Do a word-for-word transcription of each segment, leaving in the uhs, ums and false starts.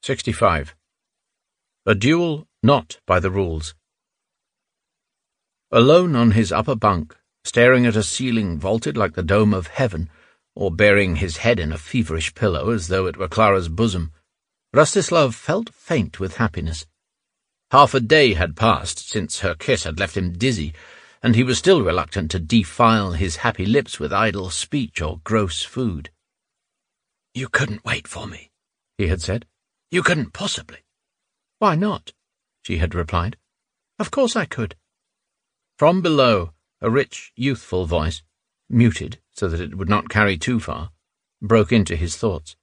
sixty-five. A duel not by the rules. Alone on his upper bunk, staring at a ceiling vaulted like the dome of heaven, or burying his head in a feverish pillow as though it were Clara's bosom, Rostislav felt faint with happiness. Half a day had passed since her kiss had left him dizzy, and he was still reluctant to defile his happy lips with idle speech or gross food. "You couldn't wait for me," he had said. "You couldn't possibly." "Why not?" she had replied. "Of course I could." From below, a rich, youthful voice, muted so that it would not carry too far, broke into his thoughts.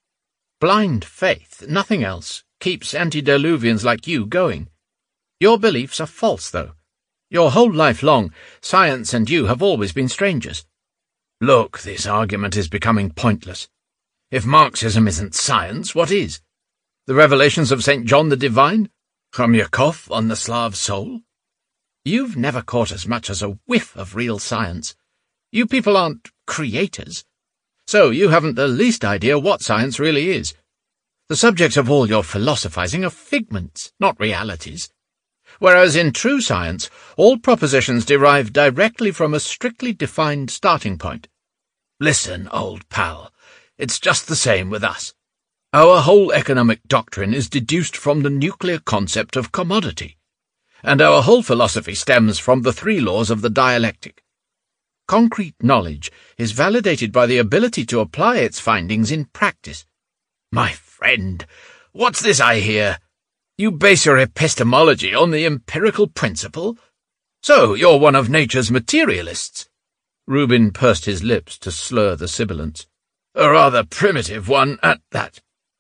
"Blind faith, nothing else, keeps antediluvians like you going. Your beliefs are false, though. Your whole life long, science and you have always been strangers. Look, this argument is becoming pointless. If Marxism isn't science, what is? The revelations of Saint John the Divine? Khomyakov on the Slav soul? You've never caught as much as a whiff of real science. You people aren't creators. So you haven't the least idea what science really is. The subjects of all your philosophizing are figments, not realities. Whereas in true science, all propositions derive directly from a strictly defined starting point. Listen, old pal, it's just the same with us. Our whole economic doctrine is deduced from the nuclear concept of commodity, and our whole philosophy stems from the three laws of the dialectic. Concrete knowledge is validated by the ability to apply its findings in practice. My friend, what's this I hear? You base your epistemology on the empirical principle? So you're one of nature's materialists. Rubin pursed his lips to slur the sibilants. A rather primitive one at that.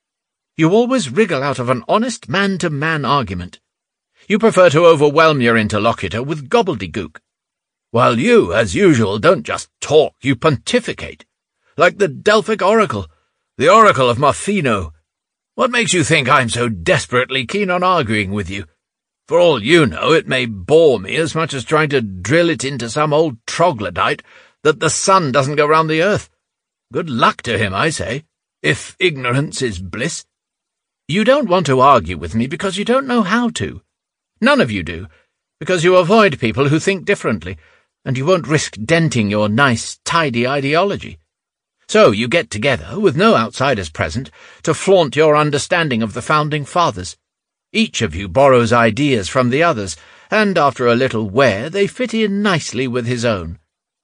You always wriggle out of an honest man-to-man argument. You prefer to overwhelm your interlocutor with gobbledygook. While you, as usual, don't just talk, you pontificate. Like the Delphic oracle, the oracle of Marfino. What makes you think I'm so desperately keen on arguing with you? For all you know, it may bore me as much as trying to drill it into some old troglodyte that the sun doesn't go round the earth. Good luck to him, I say, if ignorance is bliss. You don't want to argue with me because you don't know how to. None of you do, because you avoid people who think differently, and you won't risk denting your nice, tidy ideology. So you get together, with no outsiders present, to flaunt your understanding of the Founding Fathers. Each of you borrows ideas from the others, and after a little wear they fit in nicely with his own.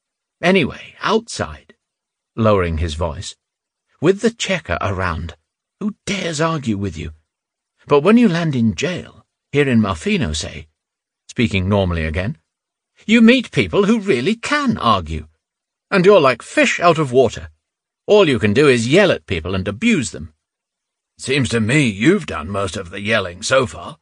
Anyway, outside, lowering his voice, with the checker around, who dares argue with you? But when you land in jail, here in Marfino, say, speaking normally again, you meet people who really can argue, and you're like fish out of water. All you can do is yell at people and abuse them. Seems to me you've done most of the yelling so far.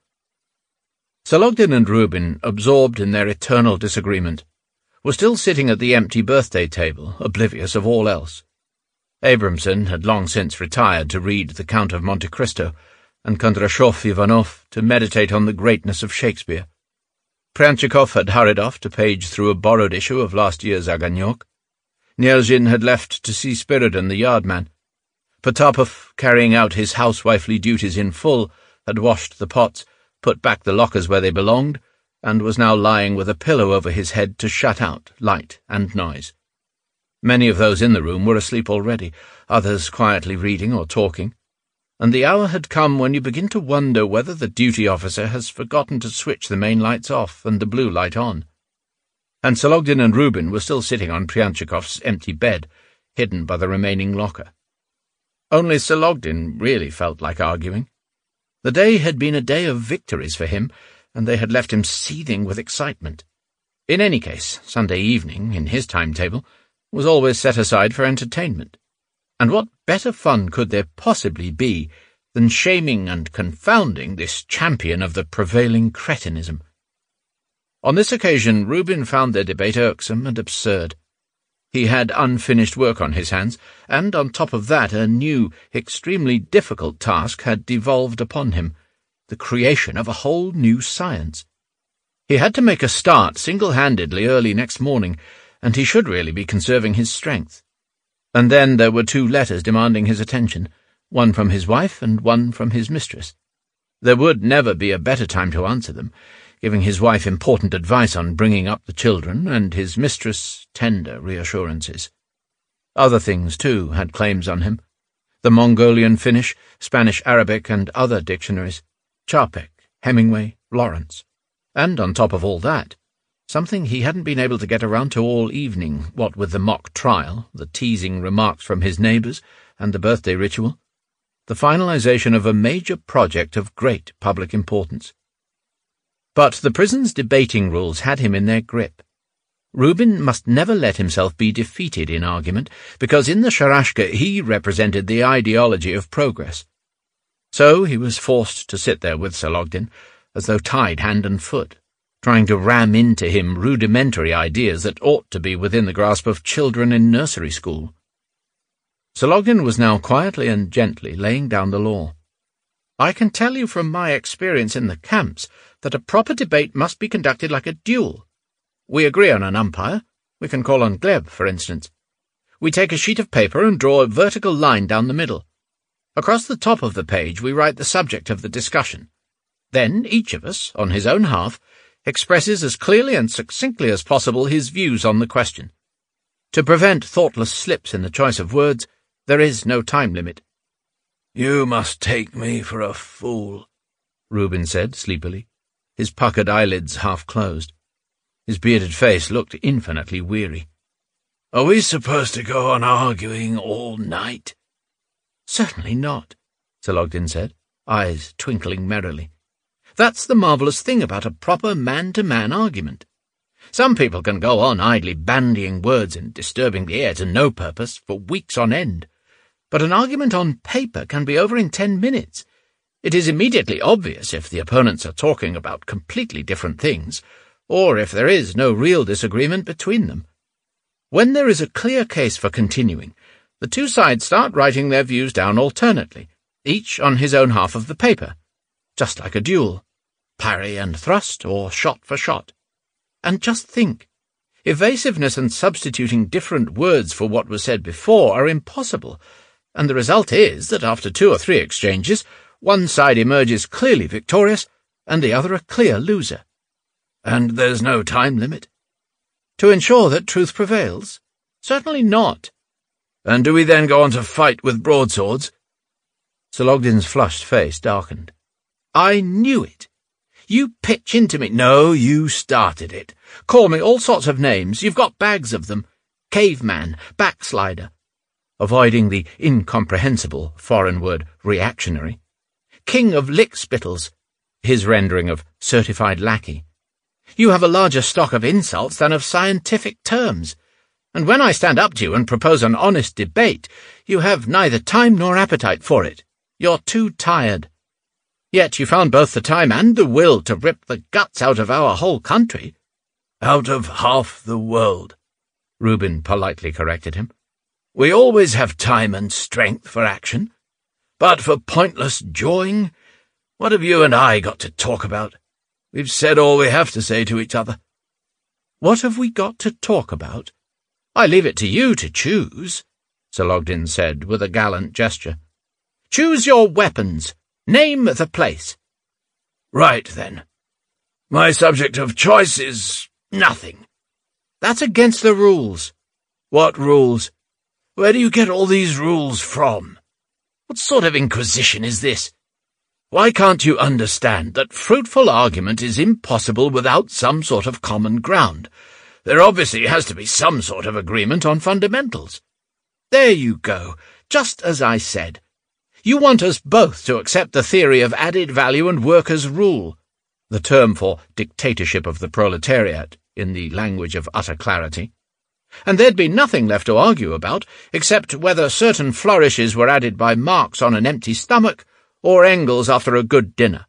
Sologdin and Rubin, absorbed in their eternal disagreement, were still sitting at the empty birthday table, oblivious of all else. Abramson had long since retired to read The Count of Monte Cristo, and Kondrashov Ivanov to meditate on the greatness of Shakespeare. Pryanchikov had hurried off to page through a borrowed issue of last year's Aganyok. Nielzhin had left to see Spiridon the yardman. Potapov, carrying out his housewifely duties in full, had washed the pots, put back the lockers where they belonged, and was now lying with a pillow over his head to shut out light and noise. Many of those in the room were asleep already, others quietly reading or talking, and the hour had come when you begin to wonder whether the duty officer has forgotten to switch the main lights off and the blue light on. And Sologdin and Rubin were still sitting on Pryanchikov's empty bed, hidden by the remaining locker. Only Sologdin really felt like arguing. The day had been a day of victories for him, and they had left him seething with excitement. In any case, Sunday evening, in his timetable, was always set aside for entertainment. And what better fun could there possibly be than shaming and confounding this champion of the prevailing cretinism? On this occasion, Rubin found their debate irksome and absurd. He had unfinished work on his hands, and on top of that a new, extremely difficult task had devolved upon him, the creation of a whole new science. He had to make a start single-handedly early next morning, and he should really be conserving his strength. And then there were two letters demanding his attention, one from his wife and one from his mistress. There would never be a better time to answer them, giving his wife important advice on bringing up the children, and his mistress tender reassurances. Other things, too, had claims on him. The Mongolian Finnish, Spanish Arabic, and other dictionaries, Čapek, Hemingway, Lawrence. And on top of all that, something he hadn't been able to get around to all evening, what with the mock trial, the teasing remarks from his neighbours, and the birthday ritual, the finalization of a major project of great public importance. But the prison's debating rules had him in their grip. Rubin must never let himself be defeated in argument, because in the Sharashka he represented the ideology of progress. So he was forced to sit there with Sologdin, as though tied hand and foot, trying to ram into him rudimentary ideas that ought to be within the grasp of children in nursery school. Sologdin was now quietly and gently laying down the law. I can tell you from my experience in the camps that a proper debate must be conducted like a duel. We agree on an umpire. We can call on Gleb, for instance. We take a sheet of paper and draw a vertical line down the middle. Across the top of the page we write the subject of the discussion. Then each of us, on his own half, expresses as clearly and succinctly as possible his views on the question. To prevent thoughtless slips in the choice of words, there is no time limit. "You must take me for a fool," Rubin said sleepily, his puckered eyelids half closed. His bearded face looked infinitely weary. "Are we supposed to go on arguing all night?" "Certainly not," Sologdin said, eyes twinkling merrily. "That's the marvellous thing about a proper man-to-man argument. Some people can go on idly bandying words and disturbing the air to no purpose for weeks on end. But an argument on paper can be over in ten minutes. It is immediately obvious if the opponents are talking about completely different things, or if there is no real disagreement between them. When there is a clear case for continuing, the two sides start writing their views down alternately, each on his own half of the paper, just like a duel, parry and thrust, or shot for shot. And just think, evasiveness and substituting different words for what was said before are impossible, and the result is that after two or three exchanges, one side emerges clearly victorious, and the other a clear loser. And there's no time limit? To ensure that truth prevails? Certainly not. And do we then go on to fight with broadswords? Sologdin's flushed face darkened. I knew it. You pitch into me. No, you started it. Call me all sorts of names. You've got bags of them. Caveman, backslider. Avoiding the incomprehensible foreign word reactionary. King of lickspittles, his rendering of certified lackey. You have a larger stock of insults than of scientific terms, and when I stand up to you and propose an honest debate, you have neither time nor appetite for it. You're too tired. Yet you found both the time and the will to rip the guts out of our whole country. Out of half the world, Rubin politely corrected him. We always have time and strength for action. But for pointless jawing, what have you and I got to talk about? We've said all we have to say to each other. What have we got to talk about? I leave it to you to choose, Sologdin said with a gallant gesture. Choose your weapons. Name the place. Right, then. My subject of choice is nothing. That's against the rules. What rules? Where do you get all these rules from? What sort of inquisition is this? Why can't you understand that fruitful argument is impossible without some sort of common ground? There obviously has to be some sort of agreement on fundamentals. There you go, just as I said. You want us both to accept the theory of added value and workers' rule, the term for dictatorship of the proletariat, in the language of utter clarity. And there'd be nothing left to argue about, except whether certain flourishes were added by Marx on an empty stomach, or Engels after a good dinner.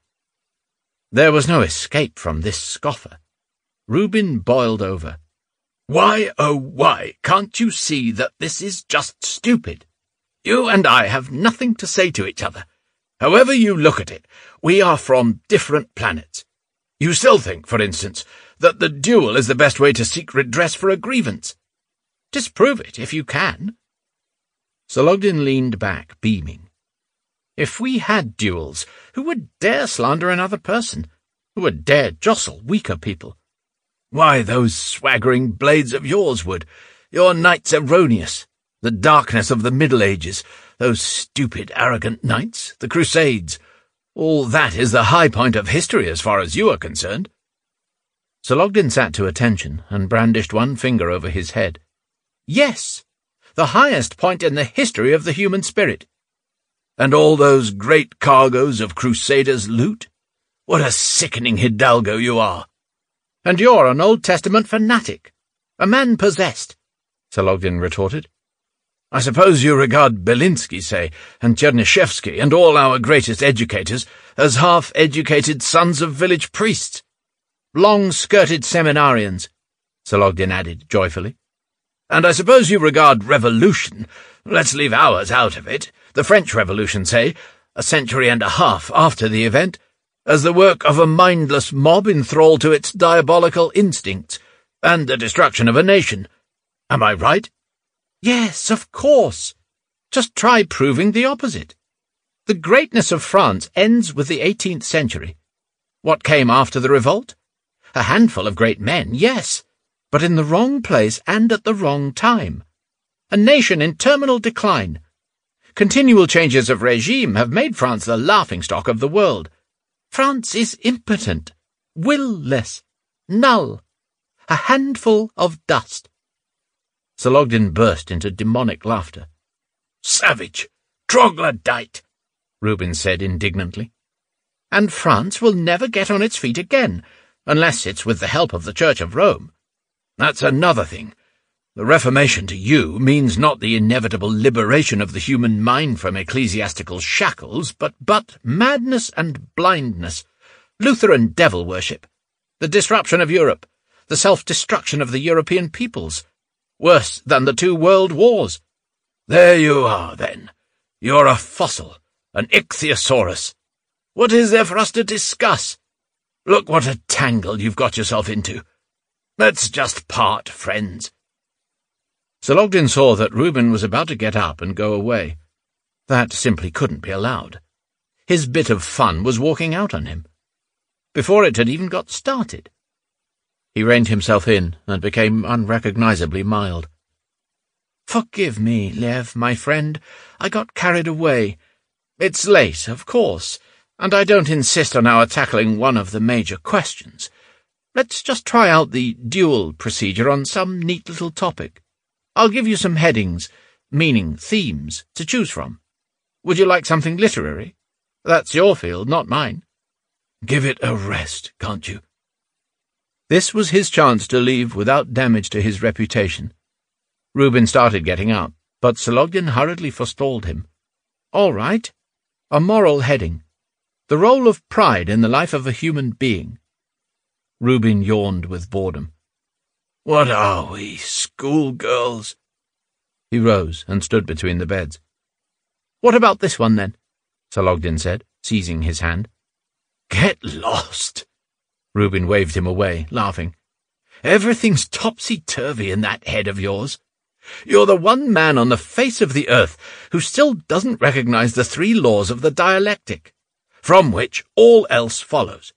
There was no escape from this scoffer. Rubin boiled over. Why, oh why, can't you see that this is just stupid? You and I have nothing to say to each other. However you look at it, we are from different planets. You still think, for instance, that the duel is the best way to seek redress for a grievance. Disprove it if you can. Sologdin leaned back, beaming. If we had duels, who would dare slander another person? Who would dare jostle weaker people? Why, those swaggering blades of yours would. Your knights erroneous. The darkness of the Middle Ages. Those stupid, arrogant knights. The Crusades. All that is the high point of history as far as you are concerned. Sir Logden sat to attention and brandished one finger over his head. Yes, the highest point in the history of the human spirit. And all those great cargoes of Crusaders' loot? What a sickening hidalgo you are! And you're an Old Testament fanatic, a man possessed, Sir Logden retorted. I suppose you regard Belinsky, say, and Chernyshevsky, and all our greatest educators as half-educated sons of village priests. Long-skirted seminarians, Sir Logden added joyfully. And I suppose you regard revolution, let's leave ours out of it, the French Revolution, say, a century and a half after the event, as the work of a mindless mob enthralled to its diabolical instincts, and the destruction of a nation. Am I right? Yes, of course. Just try proving the opposite. The greatness of France ends with the eighteenth century. What came after the revolt? A handful of great men, yes, but in the wrong place and at the wrong time. A nation in terminal decline. Continual changes of regime have made France the laughingstock of the world. France is impotent, will-less, null, a handful of dust. Sir Logden burst into demonic laughter. Savage! Troglodyte! Reuben said indignantly. And France will never get on its feet again, unless it's with the help of the Church of Rome. That's another thing. The Reformation to you means not the inevitable liberation of the human mind from ecclesiastical shackles, but, but madness and blindness, Lutheran devil worship, the disruption of Europe, the self-destruction of the European peoples, worse than the two world wars. There you are, then. You're a fossil, an ichthyosaurus. What is there for us to discuss? Look what a tangle you've got yourself into. Let's just part friends. Sir Logden saw that Reuben was about to get up and go away. That simply couldn't be allowed. His bit of fun was walking out on him, before it had even got started. He reined himself in and became unrecognisably mild. "Forgive me, Lev, my friend. I got carried away. It's late, of course, and I don't insist on our tackling one of the major questions. Let's just try out the duel procedure on some neat little topic. I'll give you some headings, meaning themes, to choose from. Would you like something literary? That's your field, not mine." "Give it a rest, can't you?" This was his chance to leave without damage to his reputation. Reuben started getting up, but Sir Logden hurriedly forestalled him. "All right. A moral heading. The role of pride in the life of a human being." Reuben yawned with boredom. "What are we, schoolgirls?" He rose and stood between the beds. "What about this one, then?" Sir Logden said, seizing his hand. "Get lost!" Reuben waved him away, laughing. "Everything's topsy-turvy in that head of yours. You're the one man on the face of the earth who still doesn't recognize the three laws of the dialectic, from which all else follows."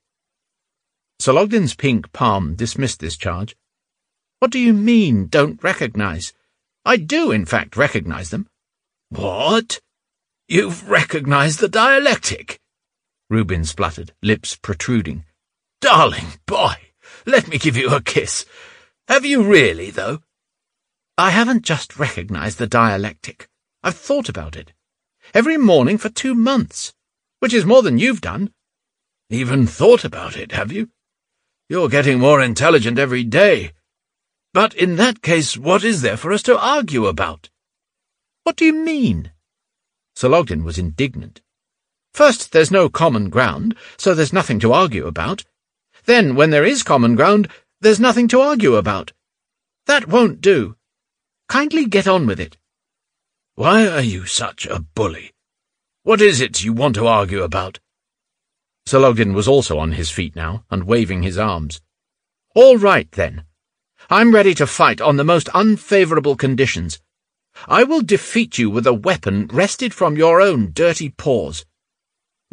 Sir Logden's pink palm dismissed this charge. "What do you mean, don't recognize? I do, in fact, recognize them." "What? You've recognized the dialectic?" Reuben spluttered, lips protruding. "Darling boy, let me give you a kiss. Have you really, though?" "I haven't just recognized the dialectic. I've thought about it. Every morning for two months, which is more than you've done." "Even thought about it, have you? You're getting more intelligent every day. But in that case, what is there for us to argue about?" "What do you mean?" Sir Logden was indignant. "First, there's no common ground, so there's nothing to argue about. Then, when there is common ground, there's nothing to argue about. That won't do. Kindly get on with it." "Why are you such a bully? What is it you want to argue about?" Sir Logden was also on his feet now, and waving his arms. "All right, then. I'm ready to fight on the most unfavourable conditions. I will defeat you with a weapon wrested from your own dirty paws.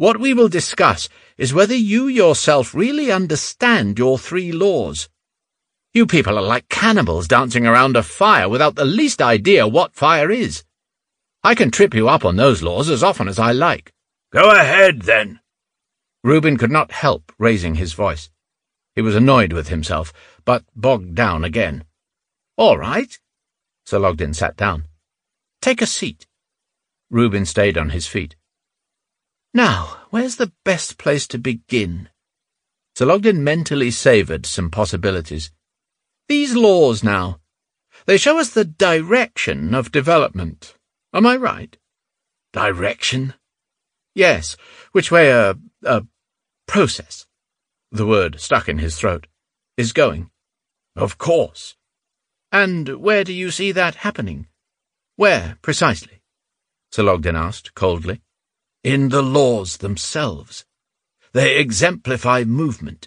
What we will discuss is whether you yourself really understand your three laws. You people are like cannibals dancing around a fire without the least idea what fire is. I can trip you up on those laws as often as I like. Go ahead, then. Reuben could not help raising his voice. He was annoyed with himself, but bogged down again. All right. Sir Logden sat down. Take a seat. Reuben stayed on his feet. Now, where's the best place to begin? Sir Logden mentally savoured some possibilities. These laws, now. They show us the direction of development. Am I right? Direction? Yes, which way a, a process, the word stuck in his throat, is going. Of course. And where do you see that happening? Where, precisely? Sir Logden asked, coldly. In the laws themselves. They exemplify movement.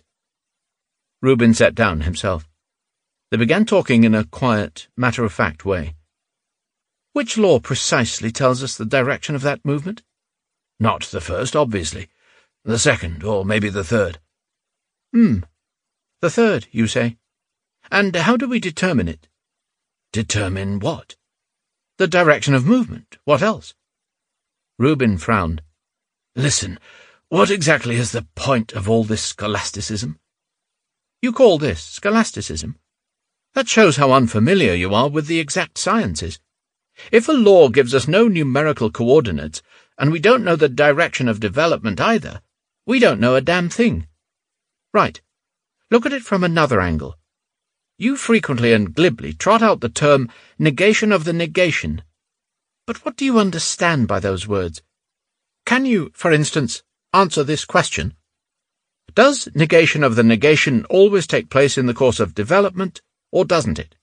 Reuben sat down himself. They began talking in a quiet, matter-of-fact way. Which law precisely tells us the direction of that movement? Not the first, obviously. The second, or maybe the third. Hmm. The third, you say? And how do we determine it? Determine what? The direction of movement. What else? Reuben frowned. Listen, what exactly is the point of all this scholasticism? You call this scholasticism? That shows how unfamiliar you are with the exact sciences. If a law gives us no numerical coordinates, and we don't know the direction of development either, we don't know a damn thing. Right. Look at it from another angle. You frequently and glibly trot out the term negation of the negation. But what do you understand by those words? Can you, for instance, answer this question? Does negation of the negation always take place in the course of development, or doesn't it?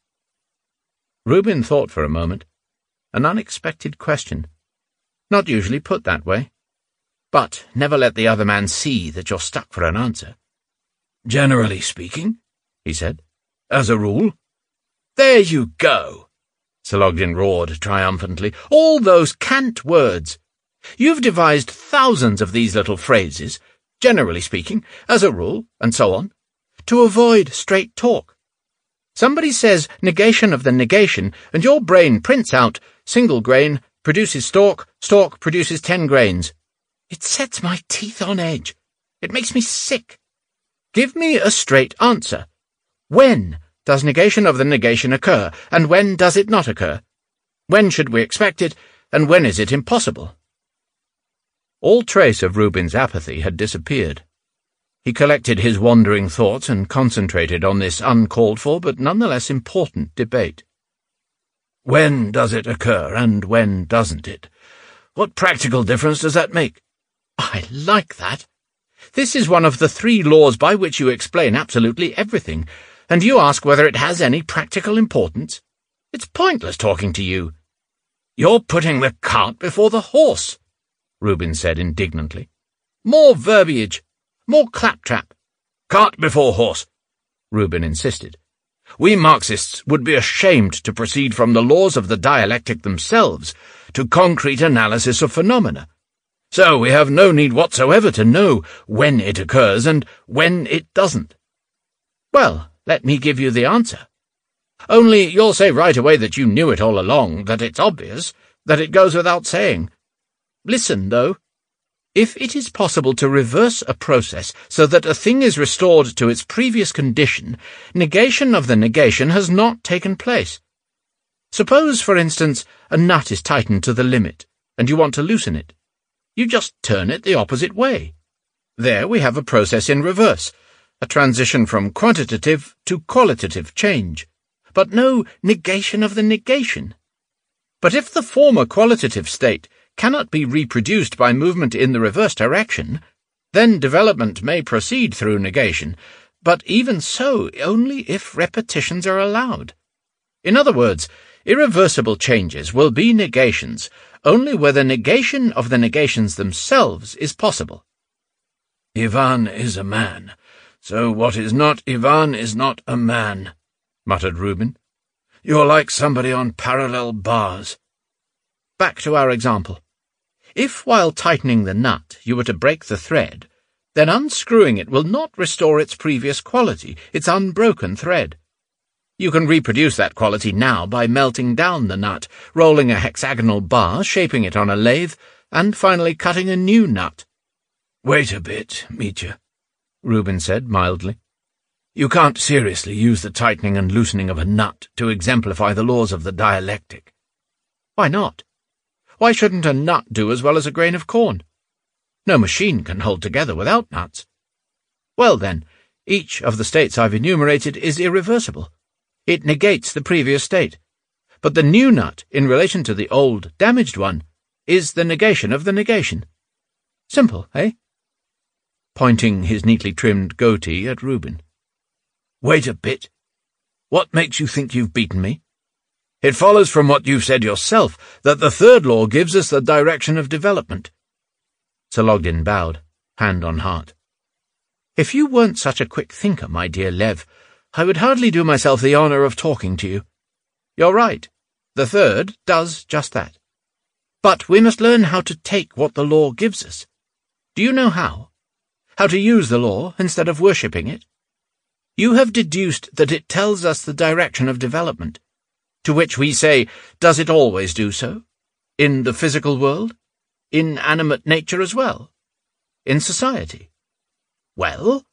Reuben thought for a moment. An unexpected question. Not usually put that way. But never let the other man see that you're stuck for an answer. Generally speaking, he said. As a rule. There you go, Sir Logden roared triumphantly. All those cant words. You've devised thousands of these little phrases, generally speaking, as a rule, and so on, to avoid straight talk. Somebody says negation of the negation, and your brain prints out single grain, produces stalk, stalk produces ten grains. It sets my teeth on edge. It makes me sick. Give me a straight answer. When does negation of the negation occur, and when does it not occur? When should we expect it, and when is it impossible? All trace of Reuben's apathy had disappeared. He collected his wandering thoughts and concentrated on this uncalled-for but nonetheless important debate. When does it occur, and when doesn't it? What practical difference does that make? I like that. This is one of the three laws by which you explain absolutely everything, and you ask whether it has any practical importance. It's pointless talking to you. You're putting the cart before the horse, Reuben said indignantly. More verbiage. More claptrap. Cart before horse, Reuben insisted. We Marxists would be ashamed to proceed from the laws of the dialectic themselves to concrete analysis of phenomena. So we have no need whatsoever to know when it occurs and when it doesn't. Well, let me give you the answer. Only you'll say right away that you knew it all along, that it's obvious, that it goes without saying. Listen, though. If it is possible to reverse a process so that a thing is restored to its previous condition, negation of the negation has not taken place. Suppose, for instance, a nut is tightened to the limit, and you want to loosen it. You just turn it the opposite way. There we have a process in reverse, a transition from quantitative to qualitative change, but no negation of the negation. But if the former qualitative state cannot be reproduced by movement in the reverse direction, then development may proceed through negation, but even so only if repetitions are allowed. In other words, irreversible changes will be negations only where the negation of the negations themselves is possible. Ivan is a man, so what is not Ivan is not a man, muttered Reuben. You're like somebody on parallel bars. Back to our example. If while tightening the nut you were to break the thread, then unscrewing it will not restore its previous quality, its unbroken thread. You can reproduce that quality now by melting down the nut, rolling a hexagonal bar, shaping it on a lathe, and finally cutting a new nut. "Wait a bit, Mitya," Reuben said mildly. "You can't seriously use the tightening and loosening of a nut to exemplify the laws of the dialectic." "Why not? Why shouldn't a nut do as well as a grain of corn? No machine can hold together without nuts. Well then, each of the states I've enumerated is irreversible. It negates the previous state. But the new nut, in relation to the old, damaged one, is the negation of the negation. Simple, eh?" Pointing his neatly trimmed goatee at Reuben. "Wait a bit. What makes you think you've beaten me? It follows from what you've said yourself that the third law gives us the direction of development." Sir bowed, hand on heart. "If you weren't such a quick thinker, my dear Lev, I would hardly do myself the honour of talking to you. You're right. The third does just that. But we must learn how to take what the law gives us. Do you know how? How to use the law instead of worshipping it? You have deduced that it tells us the direction of development, to which we say, does it always do so? In the physical world? In animate nature as well? In society? Well?"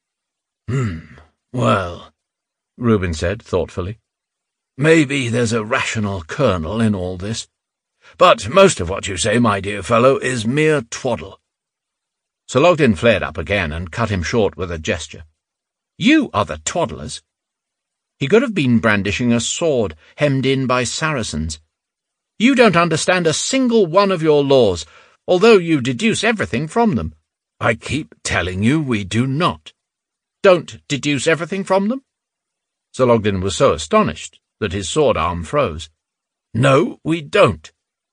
Hmm, well, Reuben said thoughtfully. "Maybe there's a rational kernel in all this. But most of what you say, my dear fellow, is mere twaddle." Sir Logden flared up again and cut him short with a gesture. "You are the twaddlers." He could have been brandishing a sword hemmed in by Saracens. "You don't understand a single one of your laws, although you deduce everything from them." "I keep telling you we do not." "Don't deduce everything from them?" Sir Logden was so astonished that his sword arm froze. "No, we don't."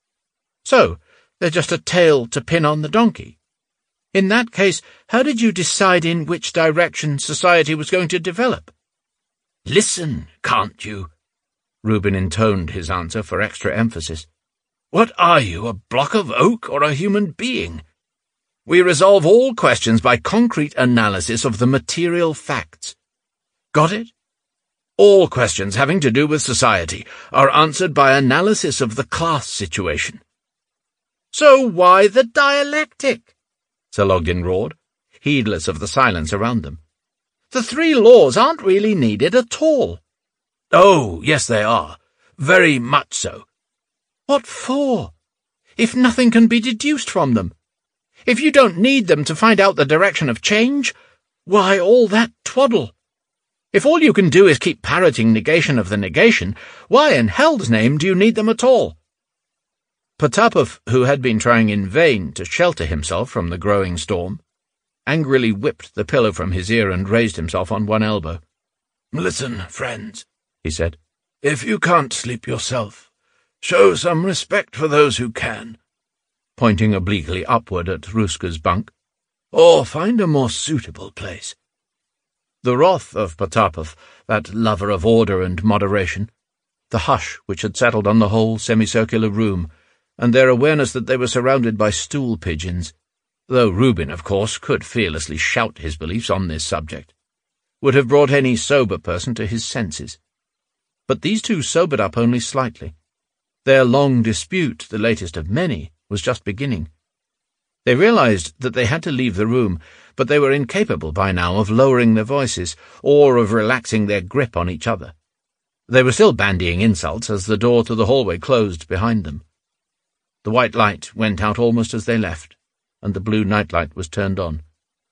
"So, they're just a tail to pin on the donkey. In that case, how did you decide in which direction society was going to develop?" "Listen, can't you?" Reuben intoned his answer for extra emphasis. "What are you, a block of oak or a human being? We resolve all questions by concrete analysis of the material facts. Got it? All questions having to do with society are answered by analysis of the class situation." "So why the dialectic?" Sir Logden roared, heedless of the silence around them. "The three laws aren't really needed at all." "Oh, yes they are. Very much so." "What for? If nothing can be deduced from them? If you don't need them to find out the direction of change, why all that twaddle? If all you can do is keep parroting negation of the negation, why in hell's name do you need them at all?" Potapov, who had been trying in vain to shelter himself from the growing storm, angrily whipped the pillow from his ear and raised himself on one elbow. "Listen, friends," he said. If you can't sleep yourself, show some respect for those who can, pointing obliquely upward at Ruska's bunk, or find a more suitable place. The wrath of Potapov, that lover of order and moderation, the hush which had settled on the whole semicircular room, and their awareness that they were surrounded by stool pigeons, though Reuben, of course, could fearlessly shout his beliefs on this subject, would have brought any sober person to his senses. But these two sobered up only slightly. Their long dispute, the latest of many, was just beginning. They realized that they had to leave the room, but they were incapable by now of lowering their voices, or of relaxing their grip on each other. They were still bandying insults as the door to the hallway closed behind them. The white light went out almost as they left, and the blue nightlight was turned on.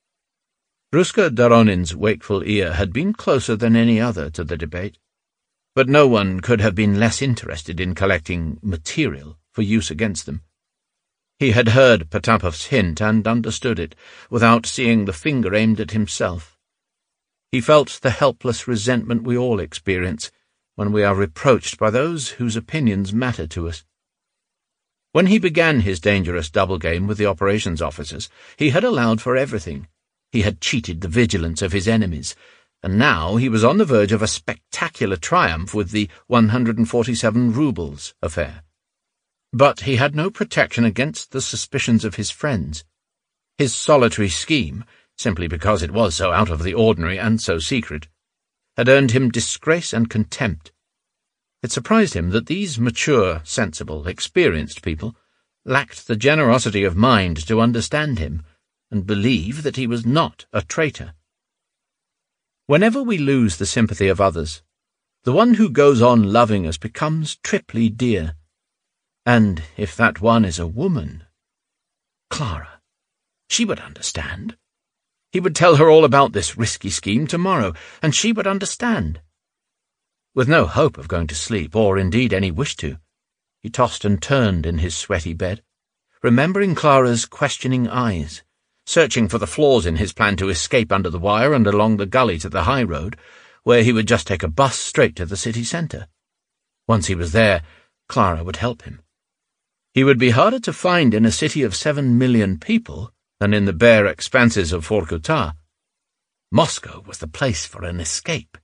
Ruska Doronin's wakeful ear had been closer than any other to the debate, but no one could have been less interested in collecting material for use against them. He had heard Potapov's hint and understood it, without seeing the finger aimed at himself. He felt the helpless resentment we all experience when we are reproached by those whose opinions matter to us. When he began his dangerous double game with the operations officers, he had allowed for everything. He had cheated the vigilance of his enemies, and now he was on the verge of a spectacular triumph with the one hundred forty-seven roubles affair. But he had no protection against the suspicions of his friends. His solitary scheme, simply because it was so out of the ordinary and so secret, had earned him disgrace and contempt. It surprised him that these mature, sensible, experienced people lacked the generosity of mind to understand him and believe that he was not a traitor. Whenever we lose the sympathy of others, the one who goes on loving us becomes triply dear. And if that one is a woman, Clara, she would understand. He would tell her all about this risky scheme tomorrow, and she would understand. With no hope of going to sleep, or indeed any wish to, he tossed and turned in his sweaty bed, remembering Clara's questioning eyes, searching for the flaws in his plan to escape under the wire and along the gully to the high road, where he would just take a bus straight to the city centre. Once he was there, Clara would help him. He would be harder to find in a city of seven million people than in the bare expanses of Vorkuta. Moscow was the place for an escape.